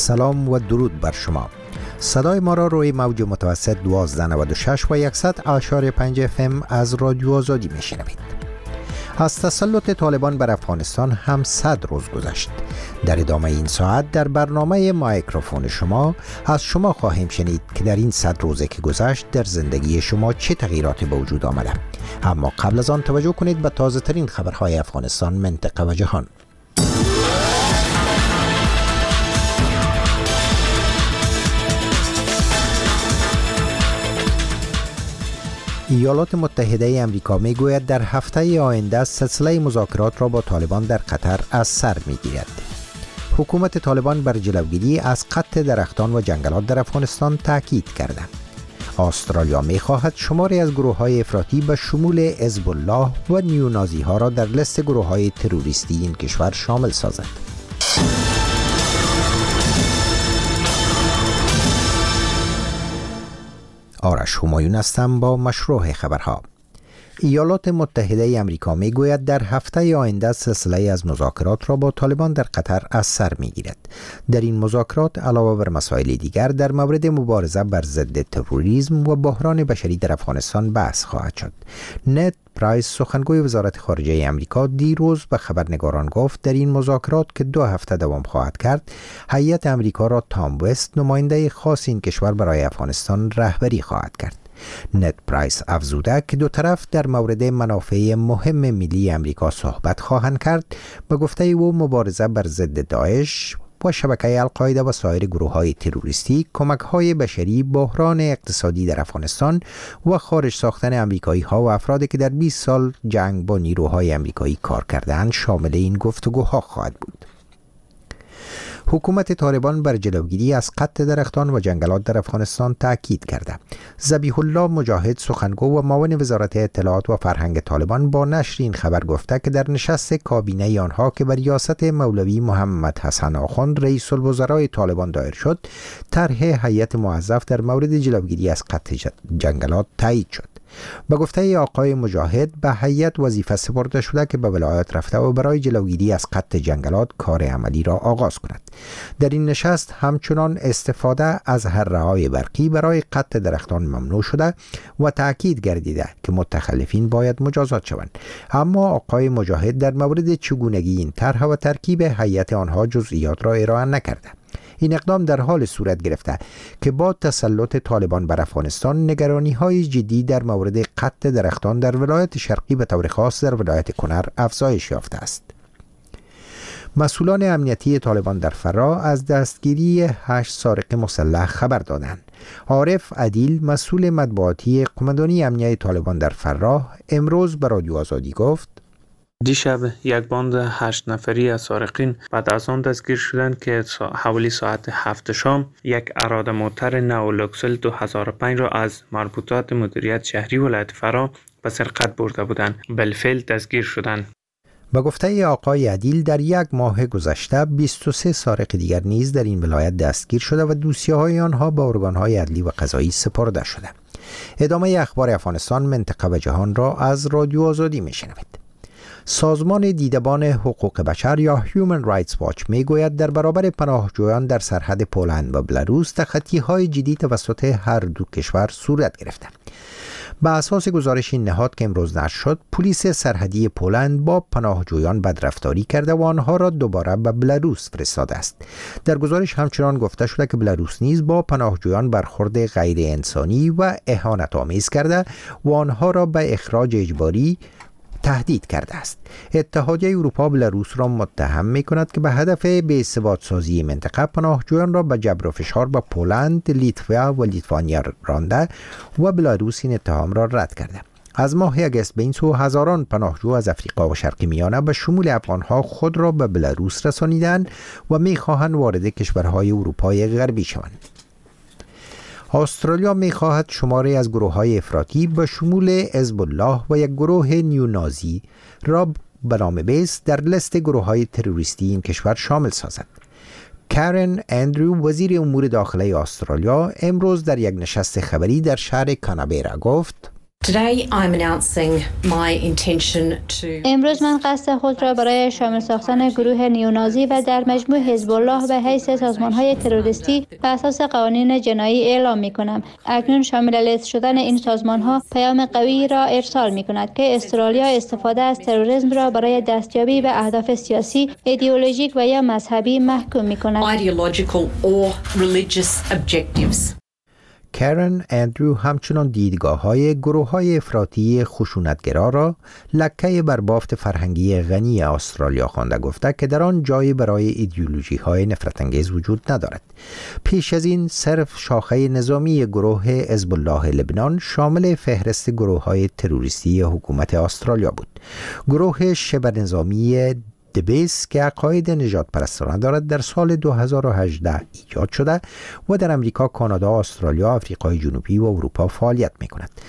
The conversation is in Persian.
سلام و درود بر شما. صدای ما را روی موج متوسط 1296 و 100.5 FM از رادیو آزادی میشنوید. از تسلط طالبان بر افغانستان هم 100 روز گذشت. در ادامه این ساعت در برنامه مایکروفون شما از شما خواهیم شنید که در این 100 روزه که گذشت در زندگی شما چه تغییراتی به وجود آمده. اما قبل از آن توجه کنید به تازه ترین خبرهای افغانستان، منطقه و جهان. ایالات متحده امریکا میگوید در هفته آینده سلسله مذاکرات را با طالبان در قطر از سر میگیرد. حکومت طالبان بر جلوگیری از قطع درختان و جنگلات در افغانستان تاکید کرده. استرالیا میخواهد شماری از گروه‌های افراطی به شمول حزب الله و نیونازی ها را در لیست گروه‌های تروریستی این کشور شامل سازد. آرش همایون هستم با مشروع خبرها. ایالات متحده امریکا میگوید در هفته آینده سلسله از مذاکرات را با طالبان در قطر از سر میگیرد. در این مذاکرات علاوه بر مسائل دیگر در مورد مبارزه بر ضد تروریسم و بحران بشری در افغانستان بحث خواهد شد. نت پرایس، سخنگوی وزارت خارجه امریکا، دیروز به خبرنگاران گفت در این مذاکرات که 2 هفته دوام خواهد کرد، هیئت امریکا را تام وست، نماینده خاص این کشور برای افغانستان، رهبری خواهد کرد. نت پرایس افزوده که دو طرف در مورد منافع مهم ملی امریکا صحبت خواهند کرد. به گفته او مبارزه بر ضد داعش و شبکه القاعده و سایر گروه‌های تروریستی، کمک‌های بشری، بحران اقتصادی در افغانستان و خارج ساختن امریکایی‌ها و افرادی که در 20 سال جنگ با نیروهای امریکایی کار کردند شامل این گفتگوها خواهد بود. حکومت طالبان بر جلوگیری از قطع درختان و جنگلات در افغانستان تاکید کرده. ذبیح الله مجاهد، سخنگو و معاون وزارت اطلاعات و فرهنگ طالبان، با نشر این خبر گفته که در نشست کابینه آنها که بر ریاست مولوی محمد حسن آخوند رئیس الوزرای طالبان دایر شد، طرح هیئت موظف در مورد جلوگیری از قطع جنگلات تایید شد. به گفته آقای مجاهد، به هیئت وظیفه سپرده شده که به ولایت رفته و برای جلوگیری از قطع جنگلات کار عملی را آغاز کند. در این نشست همچنان استفاده از حره‌های برقی برای قطع درختان ممنوع شده و تأکید گردیده که متخلفین باید مجازات شوند. اما آقای مجاهد در مورد چگونگی این طرح و ترکیب هیئت آنها جزئیات را ارائه نکرده. این اقدام در حال صورت گرفته که با تسلط طالبان بر افغانستان نگرانی‌های جدی در مورد قطع درختان در ولایت شرقی به طور خاص در ولایت کنر افزایش یافته است. مسئولان امنیتی طالبان در فراه از دستگیری 8 سارق مسلح خبر دادند. عارف عدیل، مسئول مطبوعاتی قماندانی امنیتی طالبان در فراه، امروز به رادیو آزادی گفت: دیشب یک باند 8 نفری از سارقین بعد از آن دستگیر شدند که حوالی ساعت 7 شام یک اراده موتر نو لوکسل 2005 را از مربوطات مدیریت شهری ولایت فراه به سرقت برده بودند. بالفعل دستگیر شدند. به گفته آقای عدیل، در 1 ماه گذشته 23 سارق دیگر نیز در این ولایت دستگیر شده و دوسیه‌های آنها به ارگان‌های عدلی و قضایی سپرده شده. ادامه اخبار افغانستان، منطقه و جهان را از رادیو آزادی میشنوید. سازمان دیدبان حقوق بشر یا Human Rights Watch میگوید در برابر پناهجویان در سرحد پولند و بلاروس تخطی‌های جدی توسط هر دو کشور صورت گرفته. به اساس گزارش این نهاد که امروز نشر شد، پلیس سرحدی پولند با پناهجویان بدرفتاری کرده و آنها را دوباره به بلاروس فرستاده است. در گزارش همچنان گفته شده که بلاروس نیز با پناهجویان برخورد غیر انسانی و اهانت‌آمیز کرده و آنها را به اخراج اجباری تهدید کرده است. اتحادیه اروپا بلاروس را متهم می‌کند که به هدف بی‌ثبات سازی منطقه پناهجویان را به جبر و فشار به پولند، لیتوا و لیتوانیا رانده و بلاروس این اتهام را رد کرده. از ماه اگست به این سو هزاران پناهجو از افریقا و شرق میانه به شمول افغانها خود را به بلاروس رسانیدند و می‌خواهند وارد کشورهای اروپای غربی شوند. استرالیا می‌خواهد شماری از گروه‌های افراطی به شمول حزب الله و یک گروه نیونازی را به نام بیس در لیست گروه‌های تروریستی این کشور شامل سازد. کارن اندرو، وزیر امور داخلی استرالیا، امروز در یک نشست خبری در شهر کانبرا گفت: امروز من قصد خود را برای شامل ساختن گروه نیونازی و در مجموع حزب الله به حیث سازمان‌های تروریستی بر اساس قوانین جنایی اعلام می‌کنم. اکنون شامل لیست شدن این سازمان‌ها پیام قوی را ارسال می‌کند که استرالیا استفاده از تروریسم را برای دستیابی به اهداف سیاسی، ایدئولوژیک و یا مذهبی محکوم می‌کند. کرن اندرو همچنان دیدگاه‌های گروه‌های افراطی خشونتگرا را لکه بر بافت فرهنگی غنی استرالیا خوانده، گفته که در آن جایی برای ایدئولوژی‌های نفرت‌انگیز وجود ندارد. پیش از این صرف شاخه نظامی گروه حزب الله لبنان شامل فهرست گروه‌های تروریستی حکومت استرالیا بود. گروه شبه نظامی دبیس که عقاید نجات پرستانه دارد در سال 2018 ایجاد شده و در امریکا، کانادا، استرالیا، آفریقای جنوبی و اروپا فعالیت می کند.